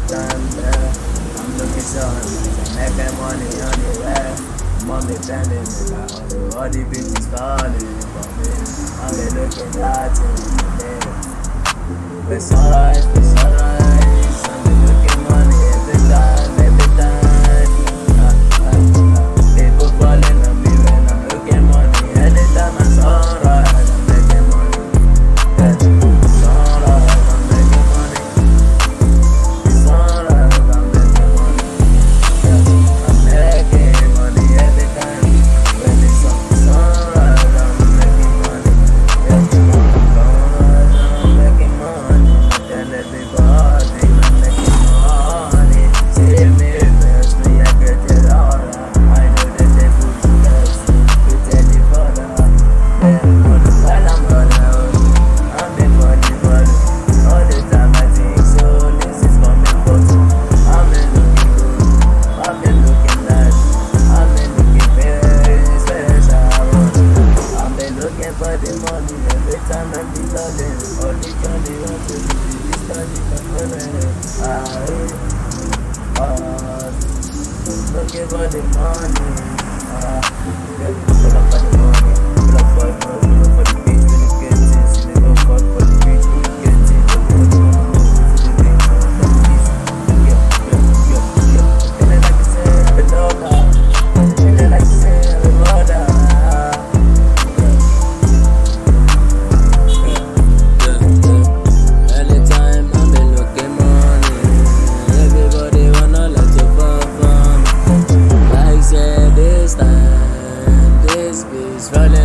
time, yeah. I'm looking so amazing, making money on the way. Mommy planning it out, all the bitches falling for me. I've been looking at it, it's alright, it's alright. I've been looking money every time, every time. People falling on me when I'm looking money. Anytime I'm alright, I'm making money. Yeah, it's alright, I'm making money. It's alright, I'm making money. Yeah, I'm making money every time. When it's alright, I'm making money. Yeah, it's alright, I'm making money. Tell everybody I'm making money. See me first, me I get it all. I know that they put you first. We tell you for that. Yeah, while I'm around, I'm the funny brother. All the time I think so. This is coming for two. I've been looking good. I've been looking nice. I've been looking very special. I've been looking for the money every time I'm dealing. All the money want to do this money for money. Looking for the money. Yeah, pull up for the money. Pull up for the money. Pull up for the beach when you get it. See the love for the beach when you get it. Feeling like it's in the loader. Feeling like it's in the loader. Anytime I'm been looking money. Everybody wanna let you fall from me. Like said this time, this bitch rolling.